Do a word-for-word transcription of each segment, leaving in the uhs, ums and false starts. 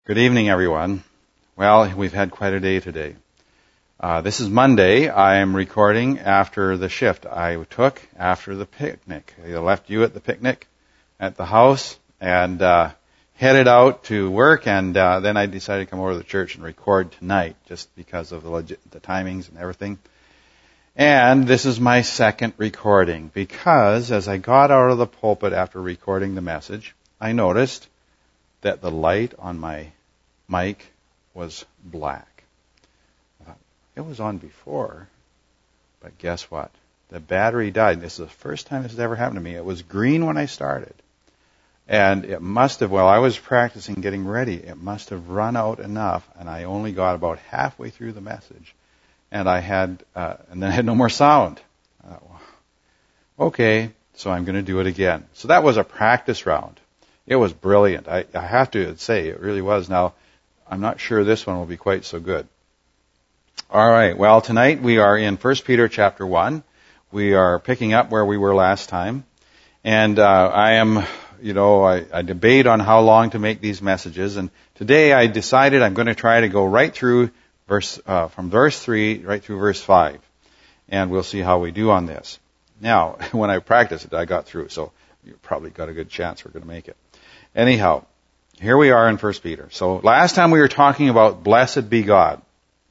Good evening, everyone. Well, we've had quite a day today. Uh, this is Monday. I am recording after the shift I took after the picnic. I left you at the picnic at the house and uh, headed out to work, and uh, then I decided to come over to the church and record tonight just because of the, legit, the timings and everything. And this is my second recording because as I got out of the pulpit after recording the message, I noticed that the light on my mic was black. I thought, it was on before, but guess what? The battery died. This is the first time this has ever happened to me. It was green when I started. And it must have, while I was practicing getting ready, it must have run out enough, and I only got about halfway through the message. And I had, uh, and then I had no more sound. I thought, well, okay, so I'm going to do it again. So that was a practice round. It was brilliant. I, I have to say, it really was. Now, I'm not sure this one will be quite so good. All right. Well, tonight we are in First Peter chapter one. We are picking up where we were last time. And uh, I am, you know, I, I debate on how long to make these messages. And today I decided I'm going to try to go right through verse, uh, from verse three right through verse five. And we'll see how we do on this. Now, when I practiced it, I got through. So you probably got a good chance we're going to make it. Anyhow, here we are in First Peter. So last time we were talking about blessed be God.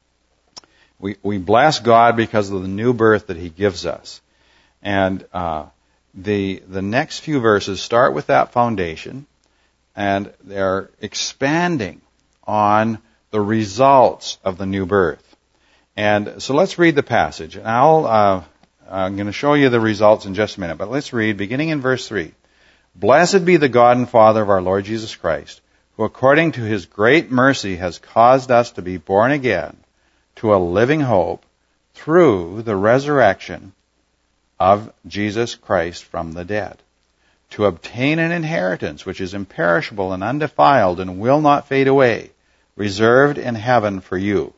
We we bless God because of the new birth that He gives us. And uh, the the next few verses start with that foundation, and they're expanding on the results of the new birth. And so let's read the passage. And I'll uh, I'm going to show you the results in just a minute. But let's read, beginning in verse three. Blessed be the God and Father of our Lord Jesus Christ, who according to His great mercy has caused us to be born again to a living hope through the resurrection of Jesus Christ from the dead, to obtain an inheritance which is imperishable and undefiled and will not fade away, reserved in heaven for you,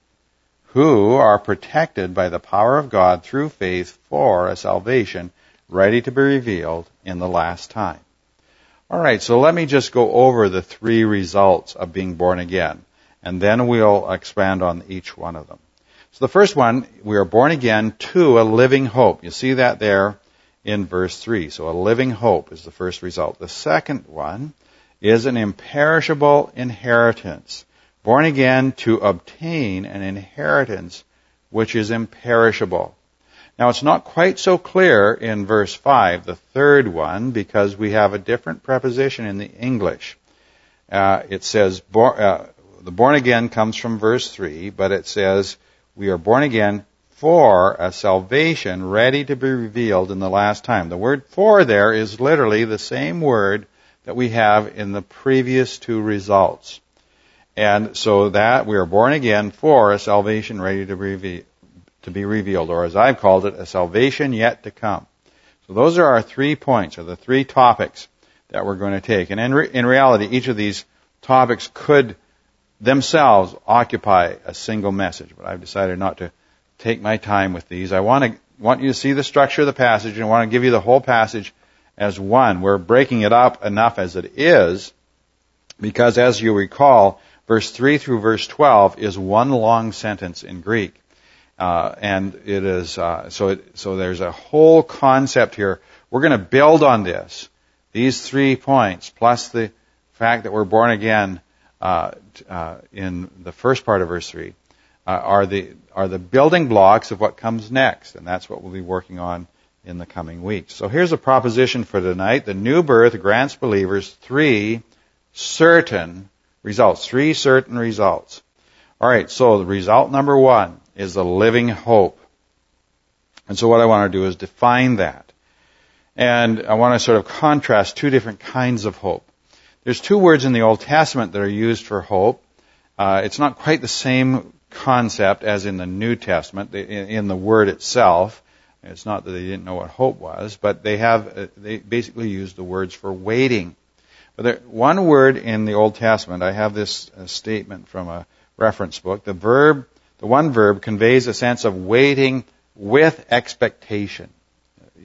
who are protected by the power of God through faith for a salvation ready to be revealed in the last time. All right, so let me just go over the three results of being born again, and then we'll expand on each one of them. So the first one, we are born again to a living hope. You see that there in verse three. So a living hope is the first result. The second one is an imperishable inheritance. Born again to obtain an inheritance which is imperishable. Now, it's not quite so clear in verse five, the third one, because we have a different preposition in the English. Uh, it says, bor- uh, the born again comes from verse three, but it says, we are born again for a salvation ready to be revealed in the last time. The word for there is literally the same word that we have in the previous two results. And so that we are born again for a salvation ready to be revealed. to be revealed, or as I've called it, a salvation yet to come. So those are our three points, or the three topics that we're going to take. And in, re- in reality, each of these topics could themselves occupy a single message, but I've decided not to take my time with these. I want to want you to see the structure of the passage, and I want to give you the whole passage as one. We're breaking it up enough as it is, because as you recall, verse three through verse twelve is one long sentence in Greek. Uh, and it is, uh, so it, so there's a whole concept here. We're going to build on this. These three points, plus the fact that we're born again, uh, uh, in the first part of verse three, uh, are the, are the building blocks of what comes next. And that's what we'll be working on in the coming weeks. So here's a proposition for tonight. The new birth grants believers three certain results. Three certain results. All right, so the result number one is a living hope. And so what I want to do is define that. And I want to sort of contrast two different kinds of hope. There's two words in the Old Testament that are used for hope. Uh, it's not quite the same concept as in the New Testament, in, in the word itself. It's not that they didn't know what hope was, but they have, uh, they basically use the words for waiting. But there, one word in the Old Testament, I have this uh, statement from a reference book, the verb The one verb conveys a sense of waiting with expectation.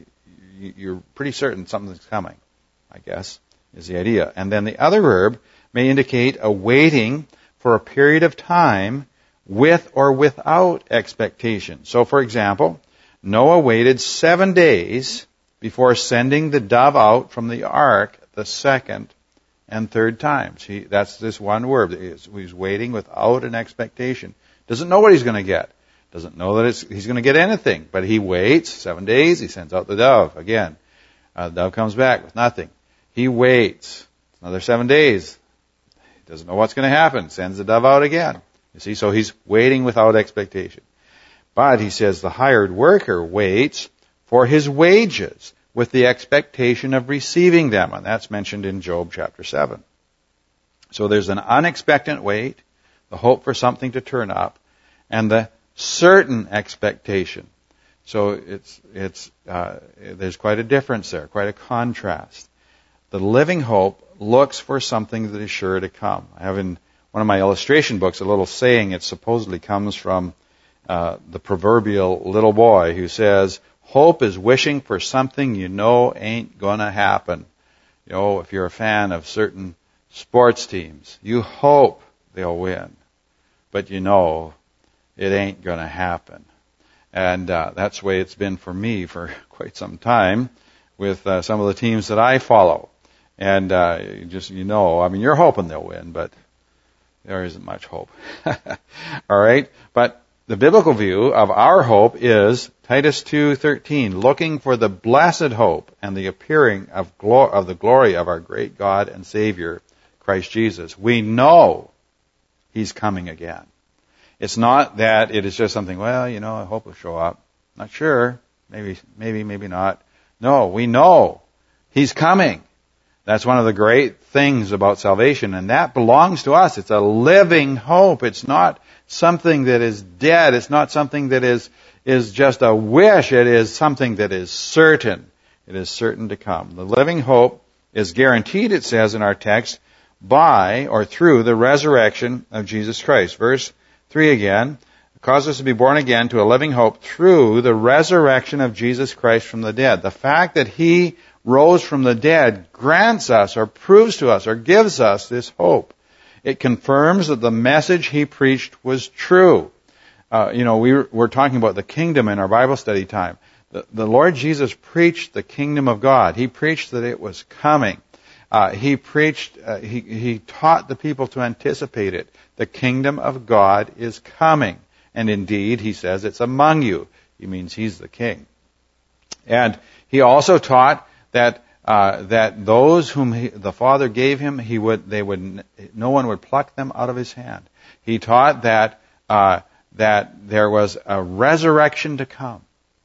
You're pretty certain something's coming, I guess, is the idea. And then the other verb may indicate a waiting for a period of time with or without expectation. So, for example, Noah waited seven days before sending the dove out from the ark the second and third times. He, that's this one word. He's waiting without an expectation. Doesn't know what he's going to get. Doesn't know that it's, he's going to get anything. But he waits seven days. He sends out the dove again. Uh, the dove comes back with nothing. He waits another seven days. He doesn't know what's going to happen. Sends the dove out again. You see, so he's waiting without expectation. But he says the hired worker waits for his wages with the expectation of receiving them. And that's mentioned in Job chapter seven. So there's an unexpected wait, the hope for something to turn up, and the certain expectation. So it's it's uh, there's quite a difference there, quite a contrast. The living hope looks for something that is sure to come. I have in one of my illustration books a little saying. It supposedly comes from uh, the proverbial little boy who says, "Hope is wishing for something you know ain't gonna happen." You know, if you're a fan of certain sports teams, you hope they'll win, but you know it ain't gonna happen. And uh, that's the way it's been for me for quite some time with uh, some of the teams that I follow. And uh, you just, you know, I mean, you're hoping they'll win, but there isn't much hope. All right? But the biblical view of our hope is Titus two thirteen, looking for the blessed hope and the appearing of, glo- of the glory of our great God and Savior, Christ Jesus. We know He's coming again. It's not that it is just something, well, you know, I hope he'll show up. Not sure. Maybe, maybe, maybe not. No, we know He's coming. That's one of the great things about salvation, and that belongs to us. It's a living hope. It's not something that is dead. It's not something that is, is just a wish. It is something that is certain. It is certain to come. The living hope is guaranteed, it says in our text, by or through the resurrection of Jesus Christ. Verse three again, cause us to be born again to a living hope through the resurrection of Jesus Christ from the dead. The fact that He rose from the dead grants us or proves to us or gives us this hope. It confirms that the message He preached was true. Uh, you know, we were, we're talking about the kingdom in our Bible study time. The, the Lord Jesus preached the kingdom of God. He preached that it was coming. Uh, he preached, uh, he, he taught the people to anticipate it. The kingdom of God is coming. And indeed, He says it's among you. He means He's the king. And He also taught that uh, that those whom he, the Father gave Him, He would, they would, no one would pluck them out of His hand. He taught that uh, that there was a resurrection to come.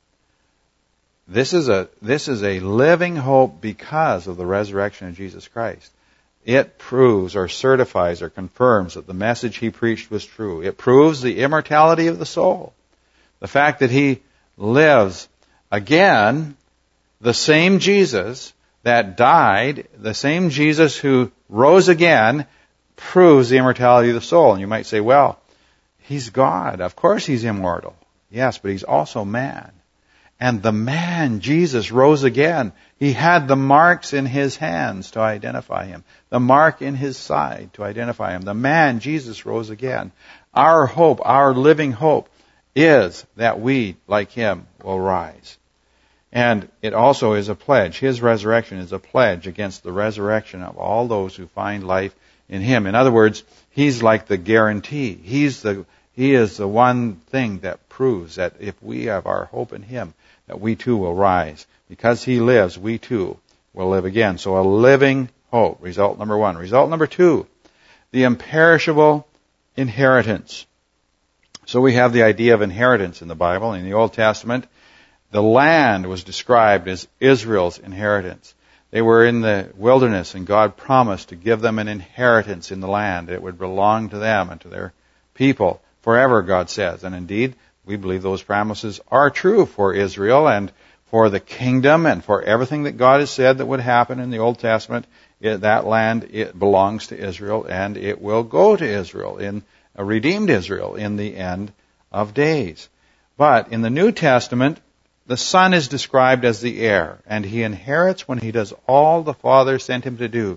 This is a this is a living hope because of the resurrection of Jesus Christ. It proves or certifies or confirms that the message He preached was true. It proves the immortality of the soul. The fact that He lives again, the same Jesus that died, the same Jesus who rose again, proves the immortality of the soul. And you might say, well, He's God. Of course He's immortal. Yes, but He's also man. And the man, Jesus, rose again. He had the marks in His hands to identify Him. The mark in His side to identify Him. The man, Jesus, rose again. Our hope, our living hope, is that we, like Him, will rise. And it also is a pledge. His resurrection is a pledge against the resurrection of all those who find life in Him. In other words, He's like the guarantee. He's the, He is the one thing that proves that if we have our hope in Him, that we too will rise. Because He lives, we too will live again. So a living hope, result number one. Result number two, the imperishable inheritance. So we have the idea of inheritance in the Bible. In the Old Testament, the land was described as Israel's inheritance. They were in the wilderness, and God promised to give them an inheritance in the land. It would belong to them and to their people forever, God says. And indeed, we believe those promises are true for Israel and for the kingdom and for everything that God has said that would happen in the Old Testament. It, that land, it belongs to Israel, and it will go to Israel, in a redeemed Israel, in the end of days. But in the New Testament, the Son is described as the heir, and He inherits when He does all the Father sent Him to do.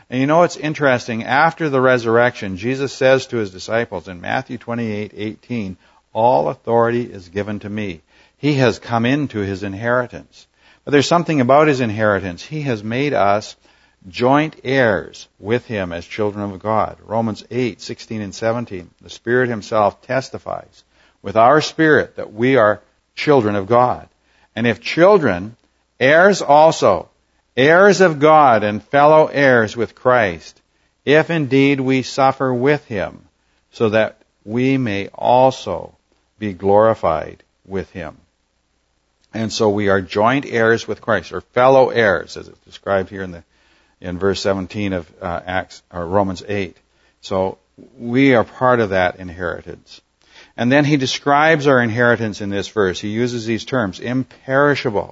And you know, it's interesting. After the resurrection, Jesus says to his disciples in Matthew twenty-eight eighteen, all authority is given to me. He has come into his inheritance. But there's something about his inheritance. He has made us joint heirs with him as children of God. Romans eight sixteen and seventeen. The Spirit himself testifies with our spirit that we are children of God. And if children, heirs also, heirs of God and fellow heirs with Christ, if indeed we suffer with him, so that we may also be glorified with him. And so we are joint heirs with Christ, or fellow heirs, as it's described here in the in verse seventeen of uh, Acts or Romans eight. So we are part of that inheritance. And then he describes our inheritance in this verse. He uses these terms: imperishable,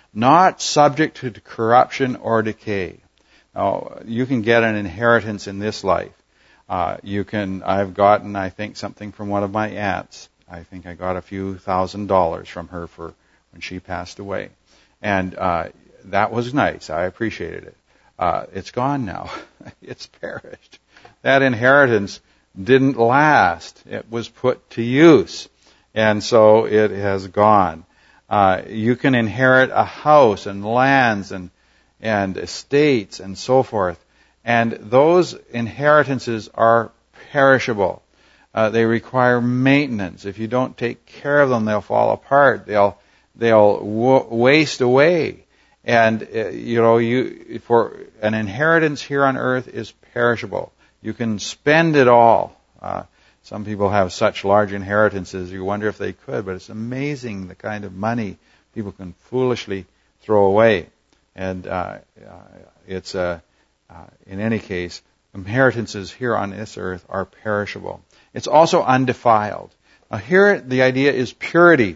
not subject to corruption or decay. Now, you can get an inheritance in this life. Uh, you can. I've gotten, I think, something from one of my aunts. I think I got a few thousand dollars from her for when she passed away, and uh, that was nice. I appreciated it. Uh, it's gone now. It's perished. That inheritance didn't last. It was put to use, and so it has gone. Uh, you can inherit a house and lands and and estates and so forth, and those inheritances are perishable. Uh, they require maintenance. If you don't take care of them, they'll fall apart. They'll they'll w- waste away. And uh, you know, you for an inheritance here on earth is perishable. You can spend it all. Uh, some people have such large inheritances, you wonder if they could, but it's amazing the kind of money people can foolishly throw away. And uh, uh, it's uh, uh, in any case, inheritances here on this earth are perishable. It's also undefiled. Now here the idea is purity,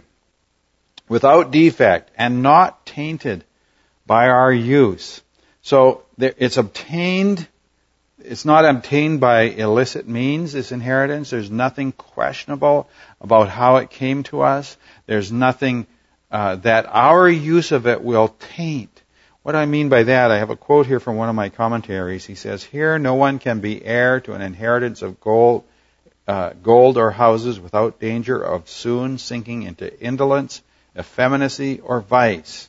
without defect, and not tainted by our use. So there, it's obtained, it's not obtained by illicit means, this inheritance. There's nothing questionable about how it came to us. There's nothing uh, that our use of it will taint. What do I mean by that? I have a quote here from one of my commentaries. He says, "Here no one can be heir to an inheritance of gold, uh, gold or houses without danger of soon sinking into indolence, effeminacy, or vice.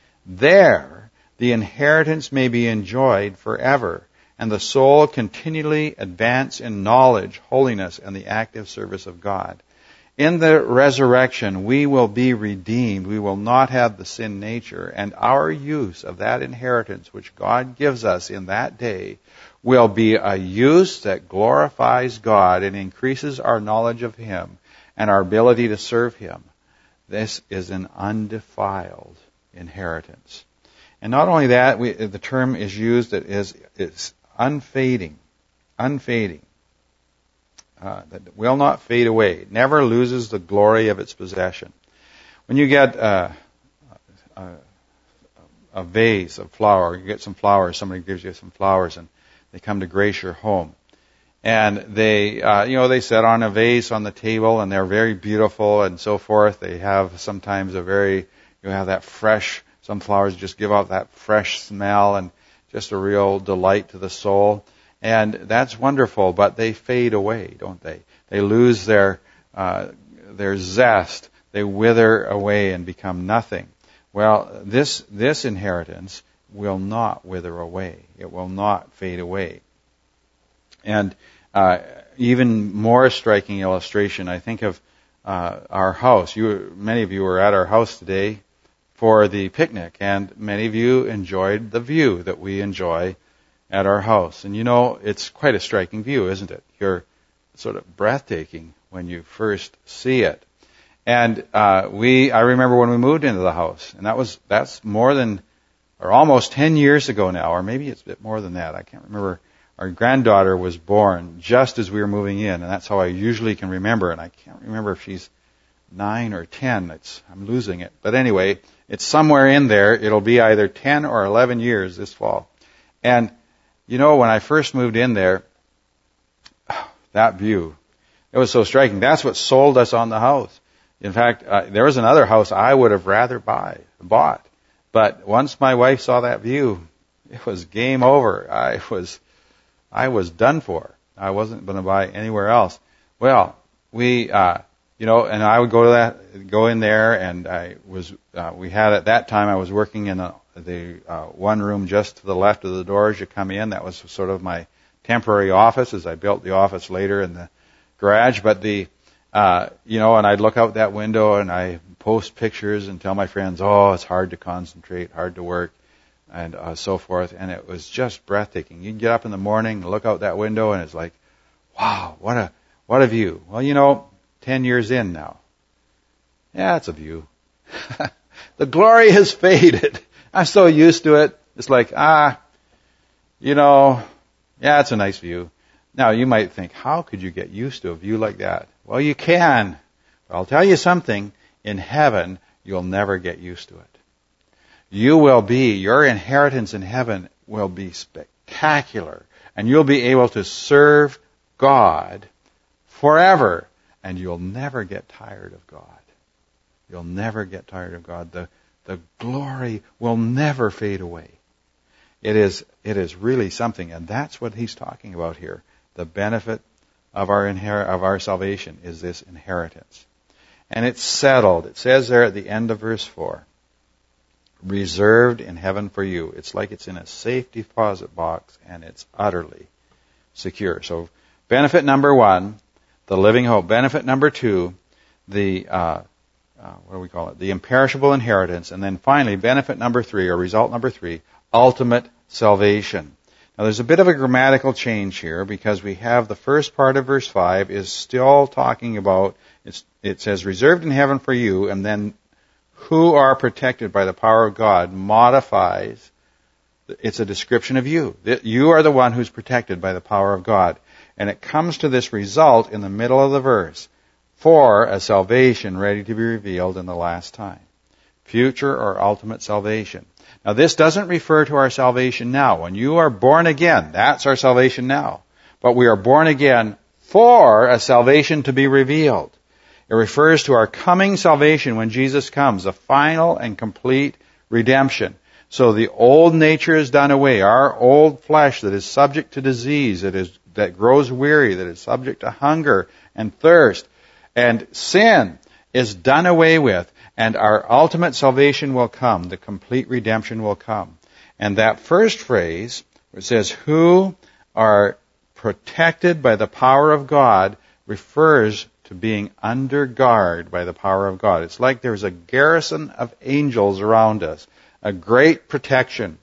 There, the inheritance may be enjoyed forever, and the soul continually advance in knowledge, holiness, and the active service of God. In the resurrection, we will be redeemed. We will not have the sin nature, and our use of that inheritance which God gives us in that day will be a use that glorifies God and increases our knowledge of Him and our ability to serve Him. This is an undefiled inheritance." And not only that, we, the term is used that is it's unfading, unfading. Uh, that will not fade away. It never loses the glory of its possession. When you get uh, a, a vase of flower, you get some flowers, somebody gives you some flowers, and they come to grace your home. And they, uh, you know, they set on a vase on the table, and they're very beautiful and so forth. They have sometimes a very, you have that fresh, some flowers just give out that fresh smell and just a real delight to the soul. And that's wonderful, but they fade away, don't they? They lose their uh, their zest. They wither away and become nothing. Well, this this inheritance will not wither away. It will not fade away. And uh, even more striking illustration, I think of uh, our house. You, many of you were at our house today for the picnic, and many of you enjoyed the view that we enjoy at our house. And you know, it's quite a striking view, isn't it? You're sort of breathtaking when you first see it. And uh, we, I remember when we moved into the house, and that was that's more than, or almost ten years ago now, or maybe it's a bit more than that. I can't remember. Our granddaughter was born just as we were moving in, and that's how I usually can remember. And I can't remember if she's nine or ten. It's I'm losing it. But anyway, it's somewhere in there. It'll be either ten or eleven years this fall. And you know, when I first moved in there, that view, it was so striking. That's what sold us on the house. In fact, uh, there was another house I would have rather buy, bought. But once my wife saw that view, it was game over. I was I was done for. I wasn't going to buy anywhere else. Well, we, uh, you know, and I would go to that, go in there, and I was, uh, we had at that time I was working in a, the uh, one room just to the left of the door as you come in. That was sort of my temporary office as I built the office later in the garage. But the, uh, you know, and I'd look out that window and I post pictures and tell my friends, oh, it's hard to concentrate, hard to work, and uh, so forth. And it was just breathtaking. You can get up in the morning and look out that window, and it's like, wow, what a what a view. Well, you know, ten years in now, yeah, it's a view. The glory has faded. I'm so used to it. It's like, ah, you know, yeah, it's a nice view. Now, you might think, how could you get used to a view like that? Well, you can. But I'll tell you something. In heaven, you'll never get used to it. You will be, your inheritance in heaven will be spectacular. And you'll be able to serve God forever. And you'll never get tired of God. You'll never get tired of God. The, the glory will never fade away. It is, it is really something. And that's what he's talking about here. The benefit of our inher- of our salvation is this inheritance. And it's settled. It says there at the end of verse four, reserved in heaven for you. It's like it's in a safe deposit box, and it's utterly secure. So benefit number one, the living hope. Benefit number two, the, uh, uh, what do we call it? The imperishable inheritance. And then finally, benefit number three, or result number three, ultimate salvation. Now there's a bit of a grammatical change here, because we have the first part of verse five is still talking about, it's, it says reserved in heaven for you, and then who are protected by the power of God modifies, it's a description of you. You are the one who's protected by the power of God. And it comes to this result in the middle of the verse, for a salvation ready to be revealed in the last time. Future or ultimate salvation. Now this doesn't refer to our salvation now. When you are born again, that's our salvation now. But we are born again for a salvation to be revealed. It refers to our coming salvation when Jesus comes, a final and complete redemption. So the old nature is done away. Our old flesh that is subject to disease, that is that grows weary, that is subject to hunger and thirst, and sin is done away with. And our ultimate salvation will come. The complete redemption will come. And that first phrase, where it says, who are protected by the power of God, refers to being under guard by the power of God. It's like there's a garrison of angels around us, a great protection.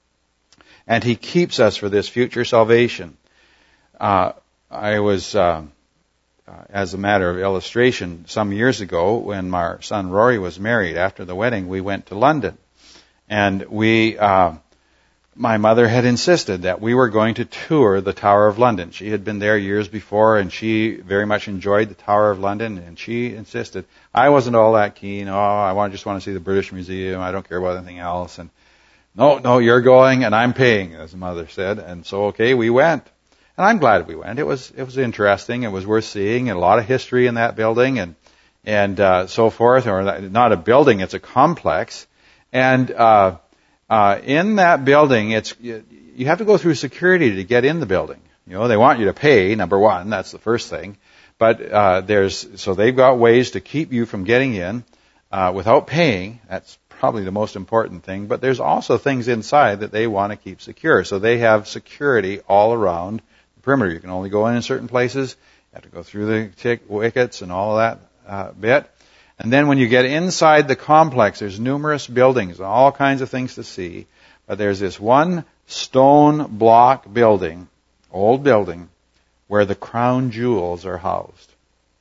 And he keeps us for this future salvation. Uh, I was... Uh, Uh, as a matter of illustration, some years ago when our son Rory was married, after the wedding, we went to London. And we, uh, my mother had insisted that we were going to tour the Tower of London. She had been there years before, and she very much enjoyed the Tower of London, and she insisted. I wasn't all that keen. Oh, I want, just want to see the British Museum. I don't care about anything else. And no, no, you're going, and I'm paying, as mother said. And so, okay, we went. And I'm glad we went. It was it was interesting. It was worth seeing, and a lot of history in that building, and and uh, so forth. Or not a building; it's a complex. And uh, uh, in that building, it's you, you have to go through security to get in the building. You know, they want you to pay. Number one, that's the first thing. But uh, there's so they've got ways to keep you from getting in uh, without paying. That's probably the most important thing. But there's also things inside that they want to keep secure. So they have security all around perimeter. You can only go in in certain places. You have to go through the tick wickets and all of that uh, bit. And then when you get inside the complex, there's numerous buildings, all kinds of things to see. But there's this one stone block building, old building, where the crown jewels are housed.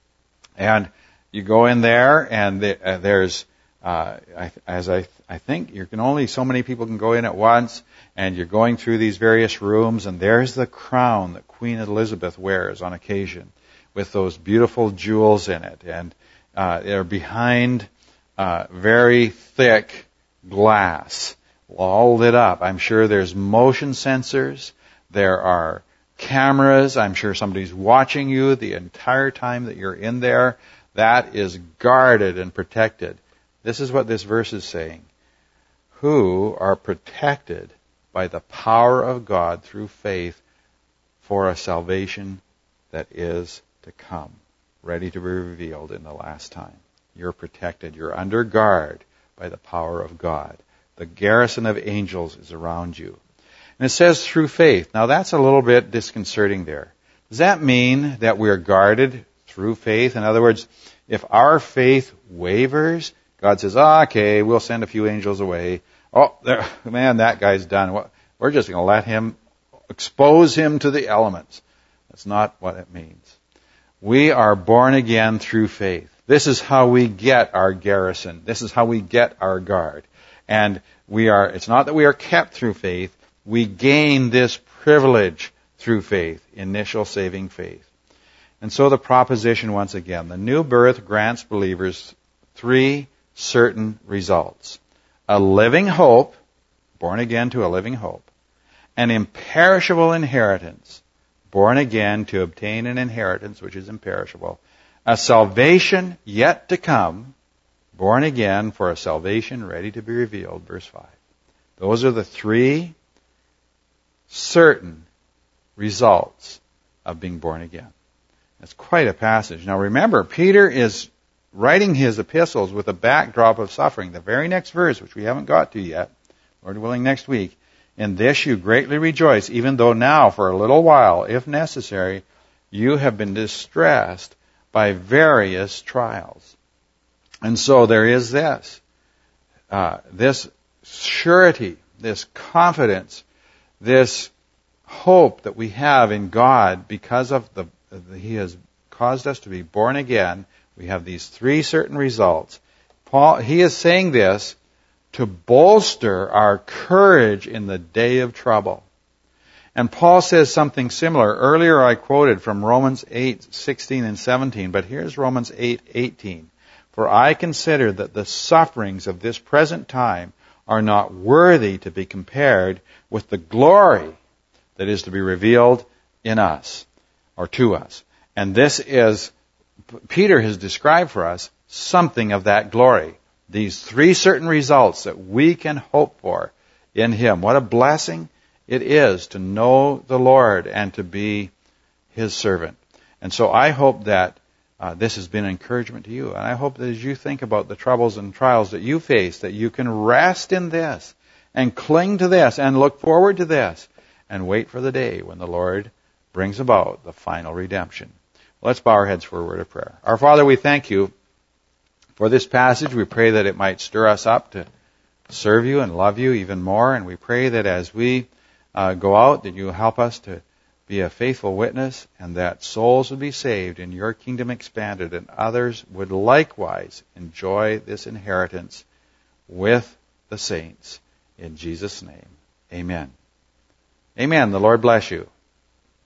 And you go in there, and the, uh, there's, uh, I, as I, I think, you can only so many people can go in at once. And you're going through these various rooms, and there's the crown that Queen Elizabeth wears on occasion, with those beautiful jewels in it. And uh, they're behind uh, very thick glass, all lit up. I'm sure there's motion sensors. There are cameras. I'm sure somebody's watching you the entire time that you're in there. That is guarded and protected. This is what this verse is saying. Who are protected by the power of God through faith for a salvation that is to come, ready to be revealed in the last time. You're protected. You're under guard by the power of God. The garrison of angels is around you. And it says through faith. Now that's a little bit disconcerting there. Does that mean that we are guarded through faith? In other words, if our faith wavers, God says, oh, okay, we'll send a few angels away. Oh, there, man, that guy's done. We're just going to let him, expose him to the elements. That's not what it means. We are born again through faith. This is how we get our garrison. This is how we get our guard. And we are, it's not that we are kept through faith. We gain this privilege through faith, initial saving faith. And so the proposition once again, the new birth grants believers three certain results. A living hope, born again to a living hope. An imperishable inheritance, born again to obtain an inheritance which is imperishable. A salvation yet to come, born again for a salvation ready to be revealed, verse five. Those are the three certain results of being born again. That's quite a passage. Now remember, Peter is writing his epistles with a backdrop of suffering. The very next verse, which we haven't got to yet, Lord willing next week, in this you greatly rejoice, even though now for a little while, if necessary, you have been distressed by various trials. And so there is this, uh, this surety, this confidence, this hope that we have in God because of the, the He has caused us to be born again. We have these three certain results. Paul, he is saying this to bolster our courage in the day of trouble. And Paul says something similar. Earlier I quoted from Romans eight, sixteen and seventeen, but here's Romans eight, eighteen. For I consider that the sufferings of this present time are not worthy to be compared with the glory that is to be revealed in us, or to us. And this is, Peter has described for us something of that glory. These three certain results that we can hope for in Him. What a blessing it is to know the Lord and to be His servant. And so I hope that uh, this has been an encouragement to you. And I hope that as you think about the troubles and trials that you face, that you can rest in this and cling to this and look forward to this and wait for the day when the Lord brings about the final redemption. Let's bow our heads for a word of prayer. Our Father, we thank you for this passage. We pray that it might stir us up to serve you and love you even more. And we pray that as we uh, go out, that you help us to be a faithful witness and that souls would be saved and your kingdom expanded and others would likewise enjoy this inheritance with the saints. In Jesus' name, amen. Amen. The Lord bless you.